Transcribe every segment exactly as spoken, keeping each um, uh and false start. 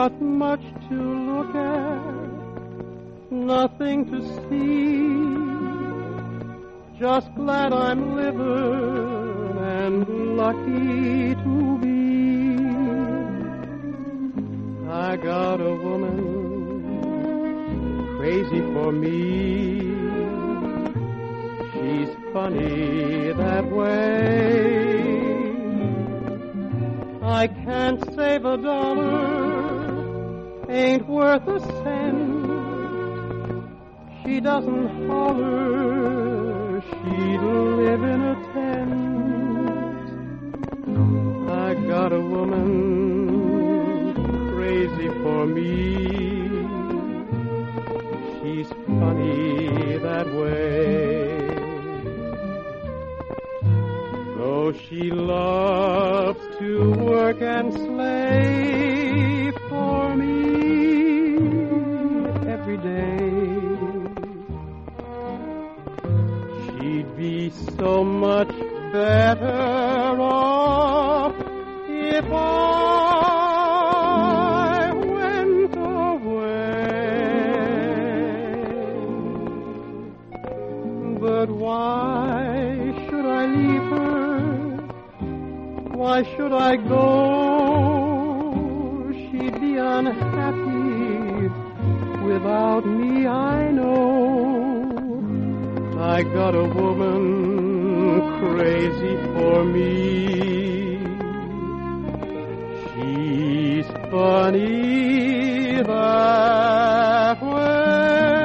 not much to look at, nothing to see. Just glad I'm living and lucky to be. I got a woman crazy for me. She's funny that way. I can't save a dollar, ain't worth a cent. She doesn't holler, she'd live in a tent. I got a woman crazy for me. She's funny that way. Though she loves to work and slave for me every day, she'd be so much better off if I went away. But why should I leave her? Why should I go? She'd be unhappy without me, I know. I got a woman crazy for me. She's funny that way.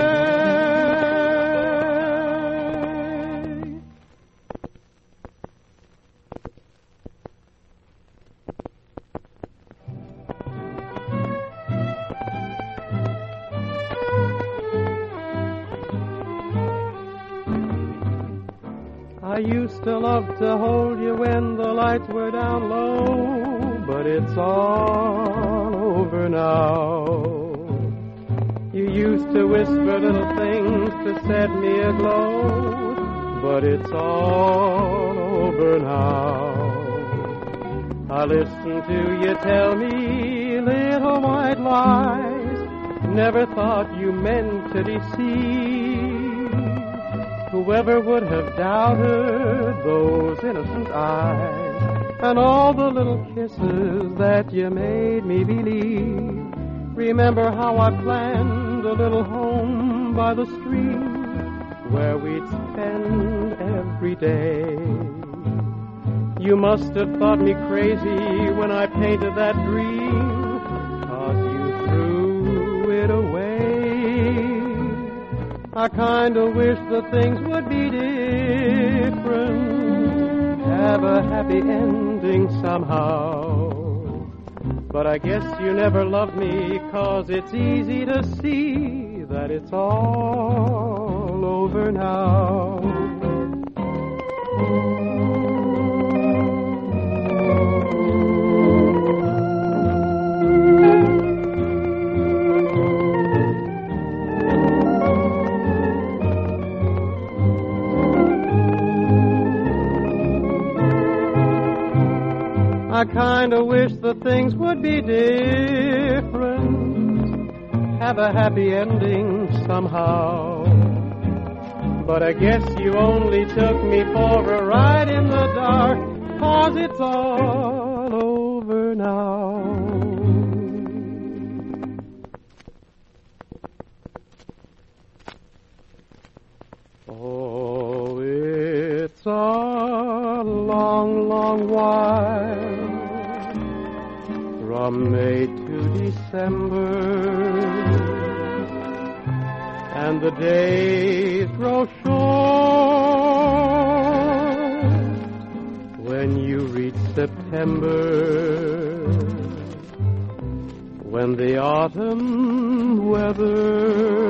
I used to love to hold you when the lights were down low, but it's all over now. You used to whisper little things to set me aglow, but it's all over now. I listen to you tell me little white lies, never thought you meant to deceive. Whoever would have doubted those innocent eyes and all the little kisses that you made me believe? Remember how I planned a little home by the stream where we'd spend every day. You must have thought me crazy when I painted that dream, 'cause you threw it away. I kinda wish the things would be different, have a happy ending somehow. But I guess you never loved me, 'cause it's easy to see that it's all over now. I kinda wish the things would be different, have a happy ending somehow. But I guess you only took me for a ride in the dark, 'cause it's all over now. Oh, it's a long, long while from May to December, and the days grow short when you reach September, when the autumn weather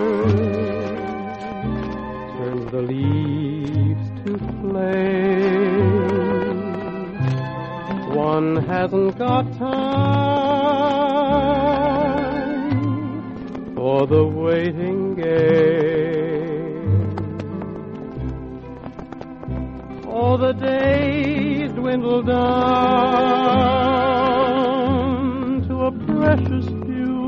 turns the leaves to flame. One hasn't got time for the waiting game. Oh, the days dwindle down to a precious few,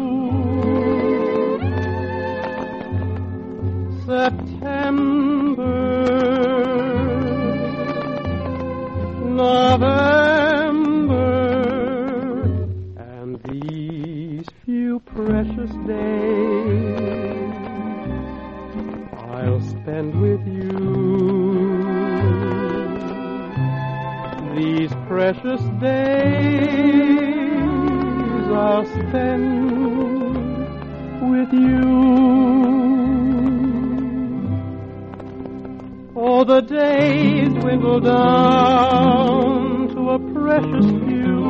the days dwindle down to a precious few.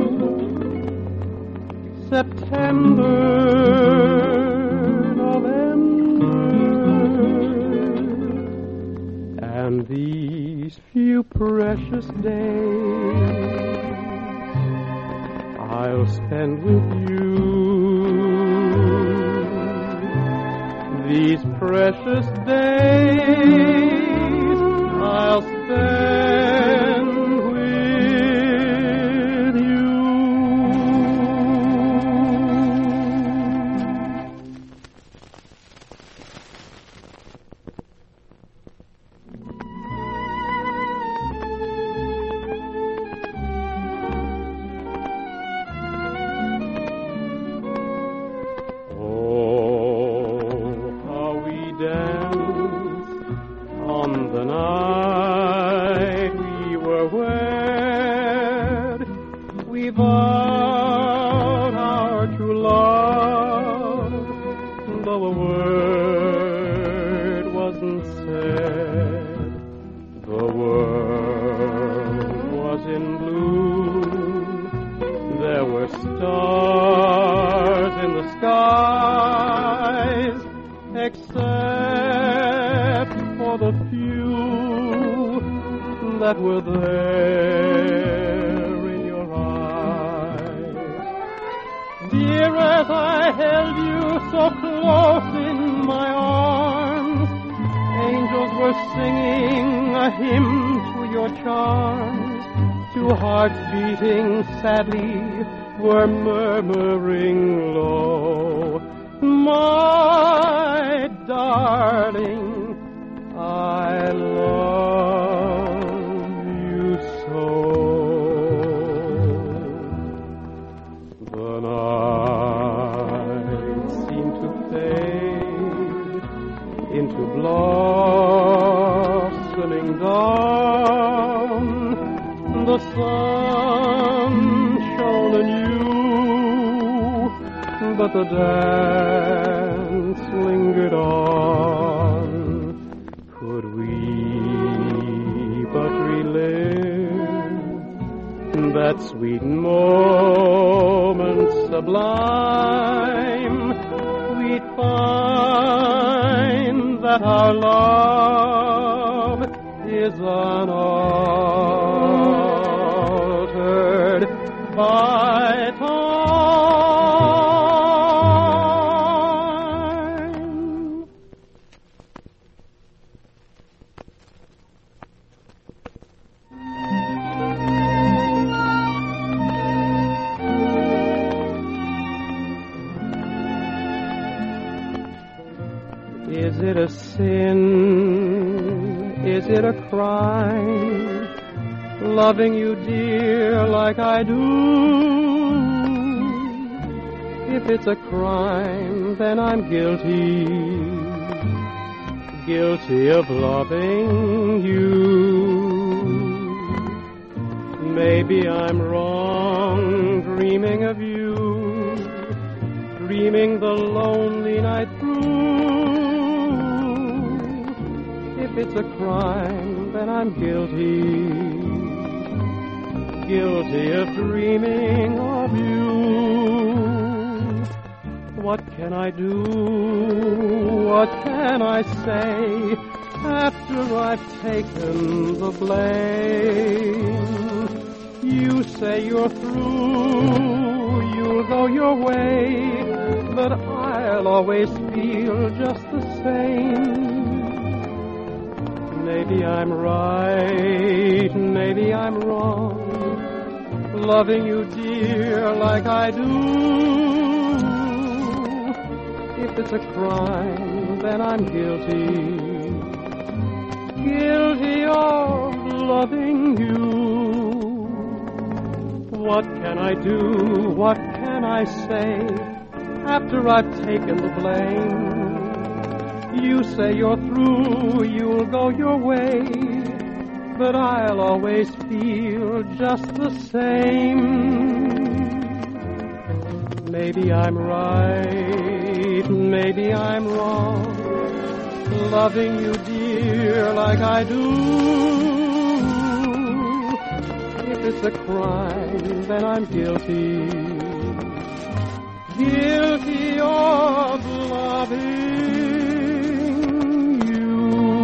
September, November, and these few precious days I'll spend with you. These precious days I'll spend with you. The night we were wed, we vowed our true love, though a word wasn't said. The world was in bloom, there were stars in the skies, except for the few that were there in your eyes. Dear, as I held you so close in my arms, angels were singing a hymn to your charms. Two hearts beating sadly were murmuring low, my darling, I love you so. The night seemed to fade into blossoming dawn. The sun shone anew, but the dance lingered on. Could we but relive that sweet moment sublime, we'd find that our love is unaltered by time. Is it a sin? Is it a crime? Loving you, dear, like I do. If it's a crime, then I'm guilty, guilty of loving you. Maybe I'm wrong, dreaming of you, dreaming the lonely night through. If it's a crime, then I'm guilty, guilty of dreaming of you. What can I do? What can I say after I've taken the blame? You say you're through, you'll go your way, but I'll always feel just the same. Maybe I'm right, maybe I'm wrong, loving you, dear, like I do. If it's a crime, then I'm guilty, guilty of loving you. What can I do, what can I say after I've taken the blame? You say you're through, you'll go your way, but I'll always feel just the same. Maybe I'm right, maybe I'm wrong, loving you, dear, like I do. If it's a crime, then I'm guilty, guilty of loving you.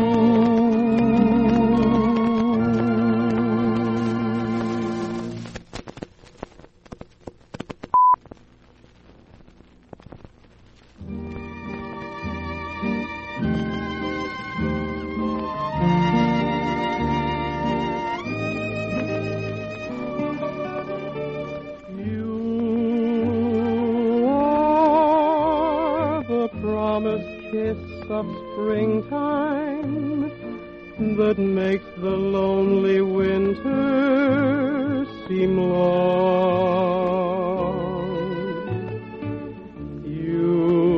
Promised kiss of springtime that makes the lonely winter seem long. You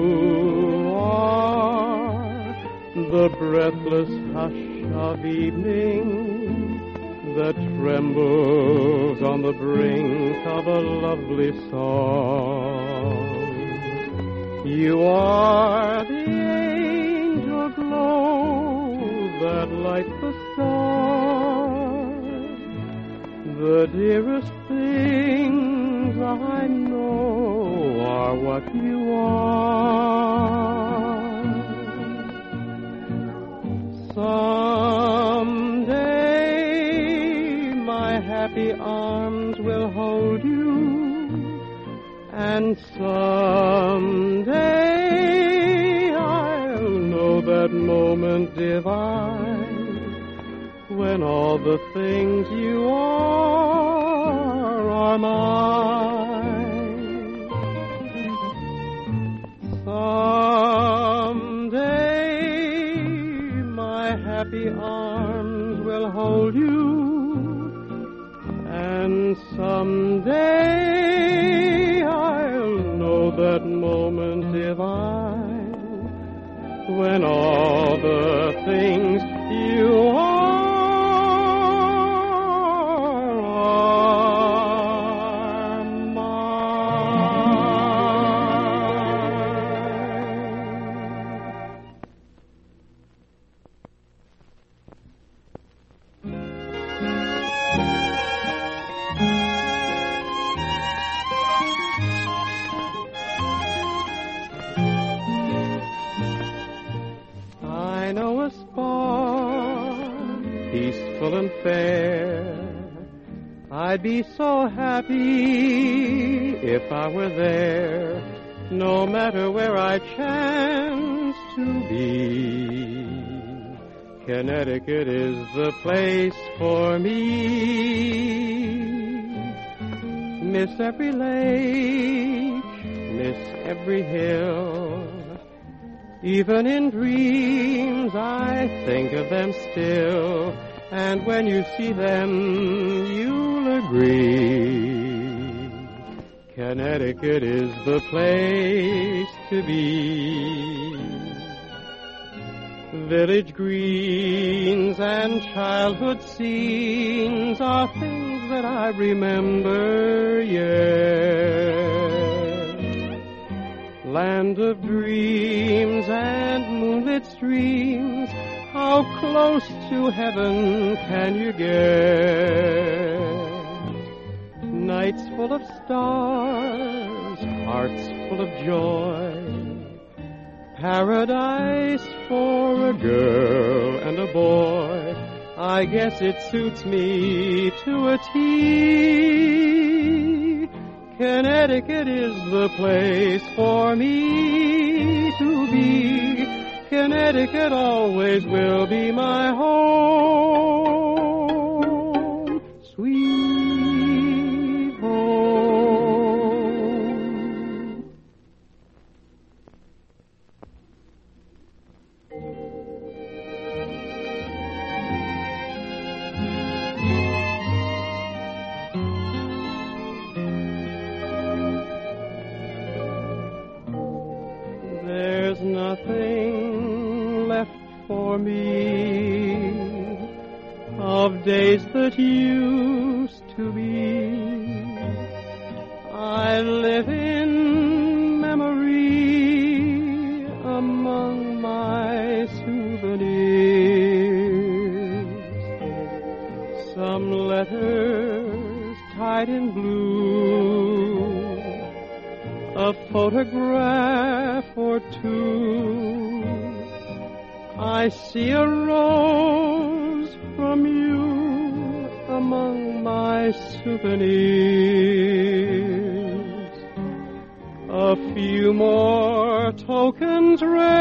are the breathless hush of evening that trembles on the brink of a lovely song. You are the angel glow that lights the stars, the dearest things I know are what you are. Someday my happy arms will hold you, and someday I'll know that moment divine when all the things you are are mine. Someday my happy arms will hold you, and someday I'll know that moment divine when all the things you are are I know a spot, peaceful and fair. I'd be so happy if I were there, no matter where I chance to be. Connecticut is the place for me. Miss every lake, miss every hill. Even in dreams I think of them still, and when you see them you'll agree. Connecticut is the place to be. Village greens and childhood scenes are things that I remember, yes. Land of dreams and moonlit streams, how close to heaven can you get? Nights full of stars, hearts full of joy, paradise for a girl and a boy. I guess it suits me to a T. Connecticut is the place for me to be. Connecticut always will be my home, sweet home. There's nothing left for me of days that used to be. I live in memory among my sweet a photograph or two. I see a rose from you among my souvenirs. A few more tokens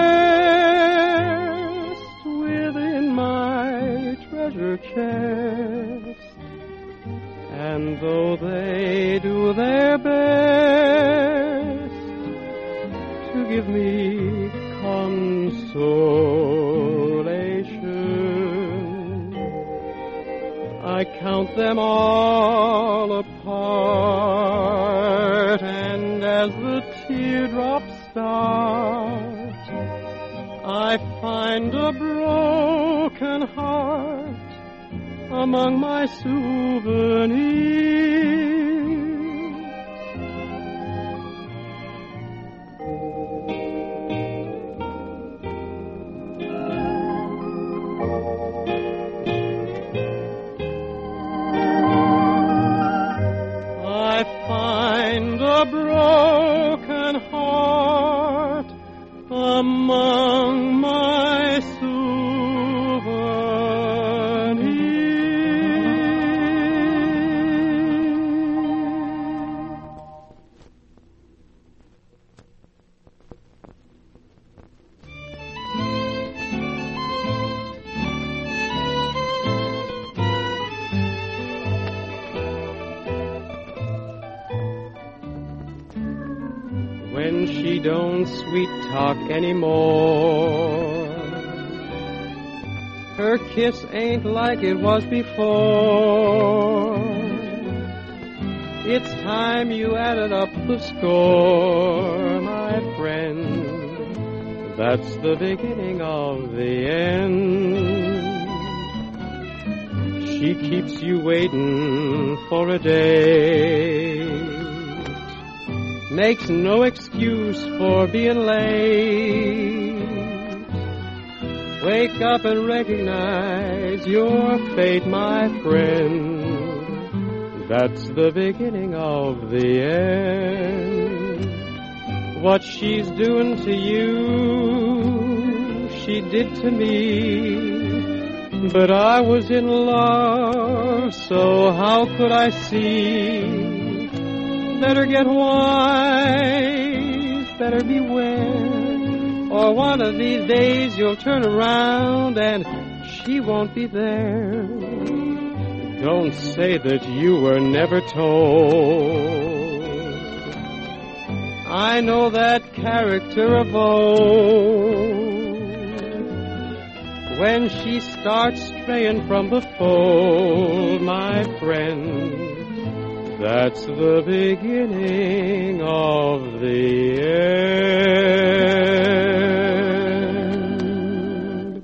rest within my treasure chest. And though they do their best to give me consolation, I count them all apart, and as the teardrops start, I find a broken heart among my souvenirs. I find a broken heart among my souvenirs. When she don't sweet talk anymore, her kiss ain't like it was before. It's time you added up the score, my friend. That's the beginning of the end. She keeps you waiting for a day, makes no excuse for being late. Wake up and recognize your fate, my friend. That's the beginning of the end. What she's doing to you, she did to me. But I was in love, so how could I see? Better get wise, better beware, or one of these days you'll turn around and she won't be there. Don't say that you were never told. I know that character of old. When she starts straying from the fold, my friend, that's the beginning of the end.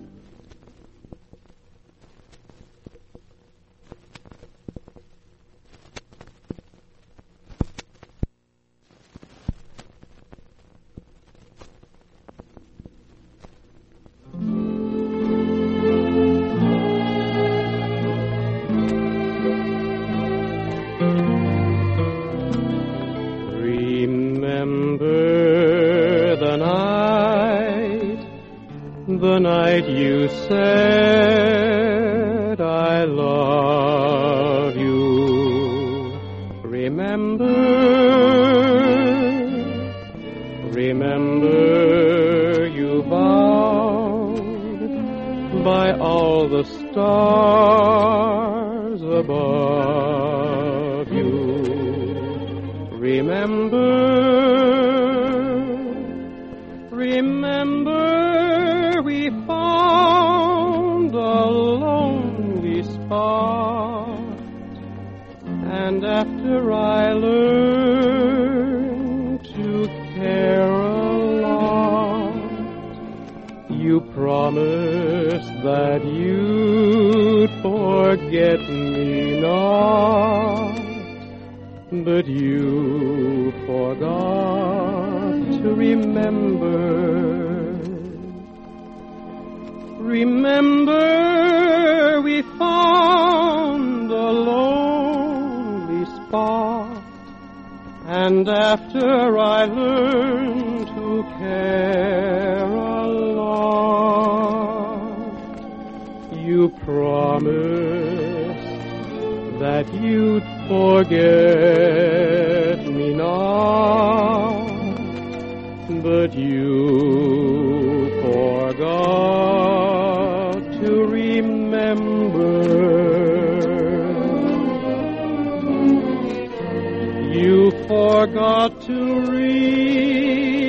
Remember the night, the night you said I love you. Remember, remember you vowed by all the stars above you. Remember, remember we found a lonely spot, and after I learned to care a lot, you promised that you'd forget me not. But you forgot to remember. Remember we found a lonely spot, and And after I learned to care a lot, you promised that you'd forget me not, but you forgot to remember. You forgot to remember